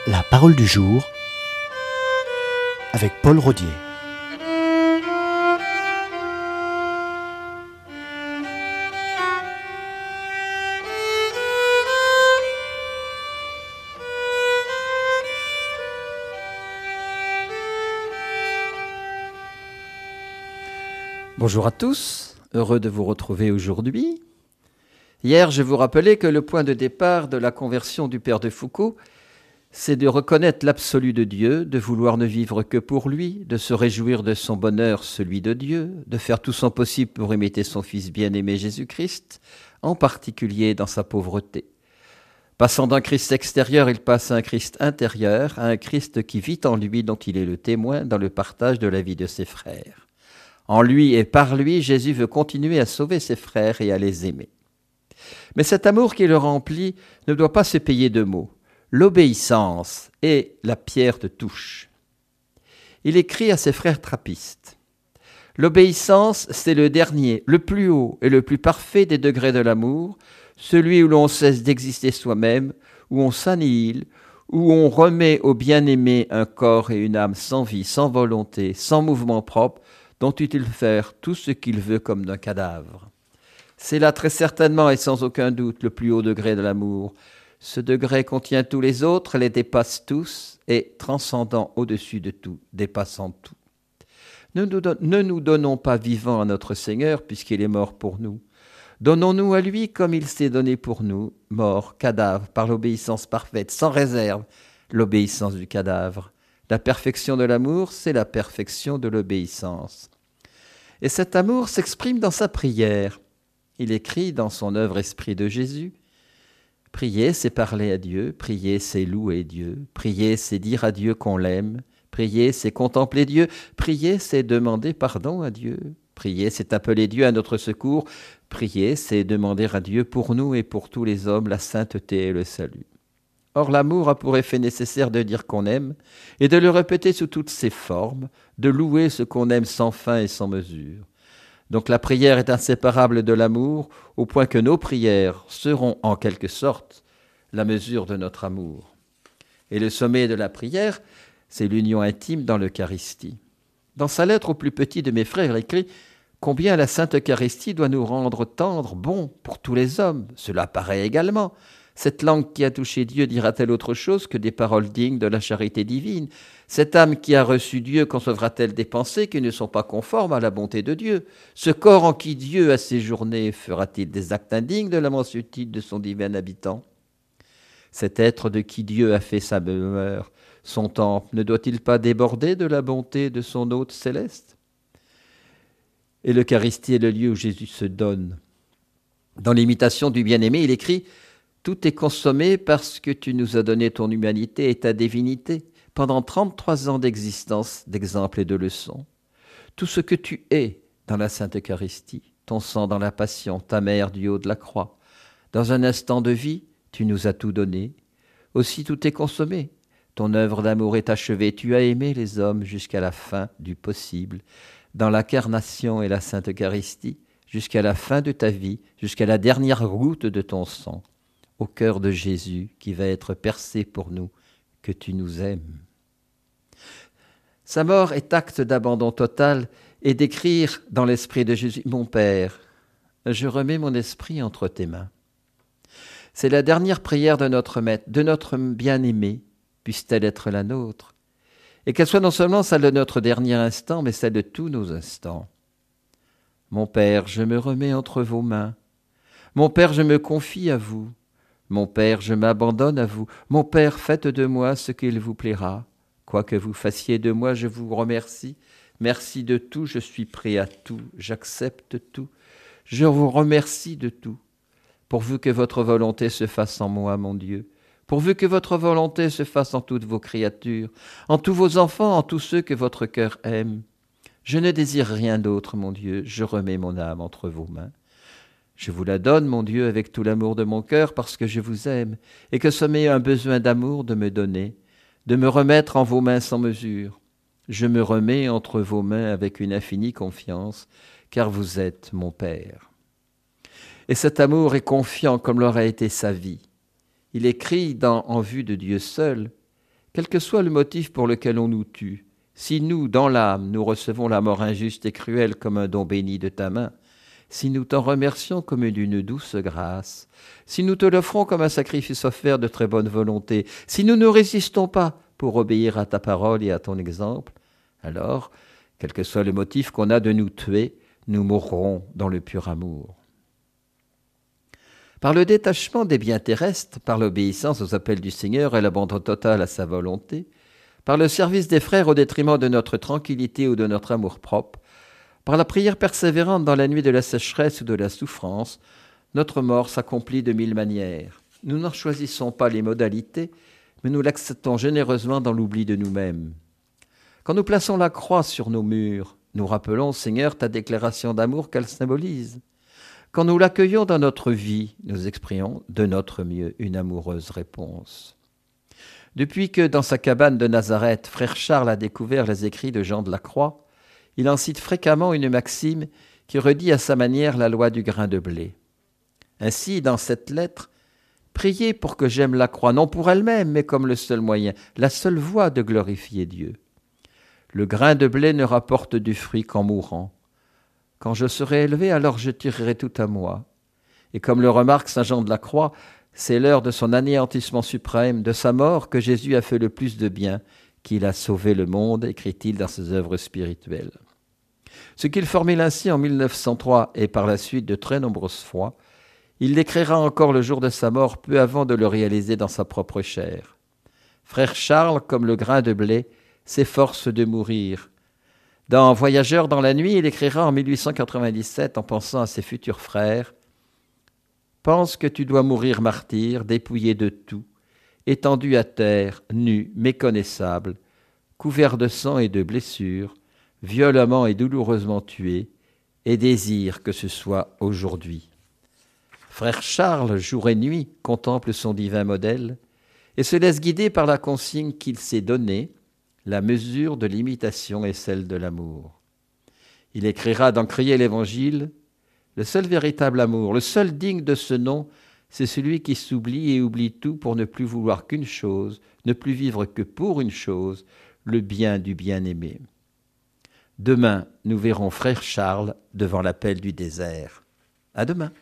La parole du jour avec Paul Rodier. Bonjour à tous, heureux de vous retrouver aujourd'hui. Hier, je vous rappelais que le point de départ de la conversion du père de Foucauld, c'est de reconnaître l'absolu de Dieu, de vouloir ne vivre que pour lui, de se réjouir de son bonheur, celui de Dieu, de faire tout son possible pour imiter son Fils bien-aimé Jésus-Christ, en particulier dans sa pauvreté. Passant d'un Christ extérieur, il passe à un Christ intérieur, à un Christ qui vit en lui, dont il est le témoin dans le partage de la vie de ses frères. En lui et par lui, Jésus veut continuer à sauver ses frères et à les aimer. Mais cet amour qui le remplit ne doit pas se payer de mots. L'obéissance est la pierre de touche. Il écrit à ses frères trappistes. L'obéissance, c'est le dernier, le plus haut et le plus parfait des degrés de l'amour, celui où l'on cesse d'exister soi-même, où on s'annihile, où on remet au bien-aimé un corps et une âme sans vie, sans volonté, sans mouvement propre, dont il faire tout ce qu'il veut comme d'un cadavre. C'est là très certainement et sans aucun doute le plus haut degré de l'amour. Ce degré contient tous les autres, les dépasse tous et, transcendant au-dessus de tout, dépassant tout. Ne nous donnons pas vivants à notre Seigneur puisqu'il est mort pour nous. Donnons-nous à lui comme il s'est donné pour nous, mort, cadavre, par l'obéissance parfaite, sans réserve, l'obéissance du cadavre. La perfection de l'amour, c'est la perfection de l'obéissance. Et cet amour s'exprime dans sa prière. Il écrit dans son œuvre Esprit de Jésus. Prier, c'est parler à Dieu. Prier, c'est louer Dieu. Prier, c'est dire à Dieu qu'on l'aime. Prier, c'est contempler Dieu. Prier, c'est demander pardon à Dieu. Prier, c'est appeler Dieu à notre secours. Prier, c'est demander à Dieu pour nous et pour tous les hommes la sainteté et le salut. Or, l'amour a pour effet nécessaire de dire qu'on aime et de le répéter sous toutes ses formes, de louer ce qu'on aime sans fin et sans mesure. Donc la prière est inséparable de l'amour, au point que nos prières seront en quelque sorte la mesure de notre amour. Et le sommet de la prière, c'est l'union intime dans l'Eucharistie. Dans sa lettre au plus petit de mes frères, il écrit « Combien la Sainte Eucharistie doit nous rendre tendres, bons pour tous les hommes. Cela paraît également. Cette langue qui a touché Dieu dira-t-elle autre chose que des paroles dignes de la charité divine? Cette âme qui a reçu Dieu concevra-t-elle des pensées qui ne sont pas conformes à la bonté de Dieu? Ce corps en qui Dieu a séjourné fera-t-il des actes indignes de la mansuétude de son divin habitant? Cet être de qui Dieu a fait sa demeure, son temple, ne doit-il pas déborder de la bonté de son hôte céleste? Et l'Eucharistie est le lieu où Jésus se donne. Dans l'imitation du bien-aimé, il écrit « Tout est consommé parce que tu nous as donné ton humanité et ta divinité, pendant 33 ans d'existence, d'exemples et de leçons. Tout ce que tu es dans la Sainte Eucharistie, ton sang dans la passion, ta mère du haut de la croix. Dans un instant de vie, tu nous as tout donné. Aussi tout est consommé. Ton œuvre d'amour est achevée. Tu as aimé les hommes jusqu'à la fin du possible. Dans l'incarnation et la Sainte Eucharistie, jusqu'à la fin de ta vie, jusqu'à la dernière goutte de ton sang. Au cœur de Jésus qui va être percé pour nous, que tu nous aimes. » Sa mort est acte d'abandon total et d'écrire dans l'esprit de Jésus « Mon Père, je remets mon esprit entre tes mains. » C'est la dernière prière de notre Maître, de notre bien-aimé, puisse-t-elle être la nôtre, et qu'elle soit non seulement celle de notre dernier instant, mais celle de tous nos instants. « Mon Père, je me remets entre vos mains. Mon Père, je me confie à vous. Mon Père, je m'abandonne à vous. Mon Père, faites de moi ce qu'il vous plaira. Quoi que vous fassiez de moi, je vous remercie. Merci de tout, je suis prêt à tout, j'accepte tout. Je vous remercie de tout. Pourvu que votre volonté se fasse en moi, mon Dieu. Pourvu que votre volonté se fasse en toutes vos créatures, en tous vos enfants, en tous ceux que votre cœur aime. Je ne désire rien d'autre, mon Dieu, je remets mon âme entre vos mains. Je vous la donne, mon Dieu, avec tout l'amour de mon cœur, parce que je vous aime, et que ce m'est un besoin d'amour de me donner, de me remettre en vos mains sans mesure. Je me remets entre vos mains avec une infinie confiance, car vous êtes mon Père. » Et cet amour est confiant comme l'aurait été sa vie. Il écrit En vue de Dieu seul, Quel que soit le motif pour lequel on nous tue, si nous, dans l'âme, nous recevons la mort injuste et cruelle comme un don béni de ta main, si nous t'en remercions comme d'une douce grâce, si nous te l'offrons comme un sacrifice offert de très bonne volonté, si nous ne résistons pas pour obéir à ta parole et à ton exemple, alors, quel que soit le motif qu'on a de nous tuer, nous mourrons dans le pur amour. Par le détachement des biens terrestres, par l'obéissance aux appels du Seigneur et l'abandon total à sa volonté, par le service des frères au détriment de notre tranquillité ou de notre amour-propre, par la prière persévérante dans la nuit de la sécheresse ou de la souffrance, notre mort s'accomplit de 1000 manières. Nous n'en choisissons pas les modalités, mais nous l'acceptons généreusement dans l'oubli de nous-mêmes. Quand nous plaçons la croix sur nos murs, nous rappelons, Seigneur, ta déclaration d'amour qu'elle symbolise. Quand nous l'accueillons dans notre vie, nous exprimons de notre mieux une amoureuse réponse. Depuis que, dans sa cabane de Nazareth, frère Charles a découvert les écrits de Jean de la Croix, il en cite fréquemment une maxime qui redit à sa manière la loi du grain de blé. Ainsi, dans cette lettre, priez pour que j'aime la croix, non pour elle-même, mais comme le seul moyen, la seule voie de glorifier Dieu. Le grain de blé ne rapporte du fruit qu'en mourant. Quand je serai élevé, alors je tirerai tout à moi. Et comme le remarque saint Jean de la Croix, c'est l'heure de son anéantissement suprême, de sa mort, que Jésus a fait le plus de bien, qu'il a sauvé le monde, écrit-il dans ses œuvres spirituelles. Ce qu'il formule ainsi en 1903 et par la suite de très nombreuses fois, il l'écrira encore le jour de sa mort, peu avant de le réaliser dans sa propre chair. Frère Charles, comme le grain de blé, s'efforce de mourir. Dans Voyageurs dans la nuit, il écrira en 1897, en pensant à ses futurs frères, « Pense que tu dois mourir martyr, dépouillé de tout, étendu à terre, nu, méconnaissable, couvert de sang et de blessures, violemment et douloureusement tué, et désire que ce soit aujourd'hui. » Frère Charles, jour et nuit, contemple son divin modèle et se laisse guider par la consigne qu'il s'est donnée. La mesure de l'imitation est celle de l'amour. Il écrira dans Crier l'Évangile, « Le seul véritable amour, le seul digne de ce nom, c'est celui qui s'oublie et oublie tout pour ne plus vouloir qu'une chose, ne plus vivre que pour une chose, le bien du bien-aimé. » Demain, nous verrons frère Charles devant l'appel du désert. À demain.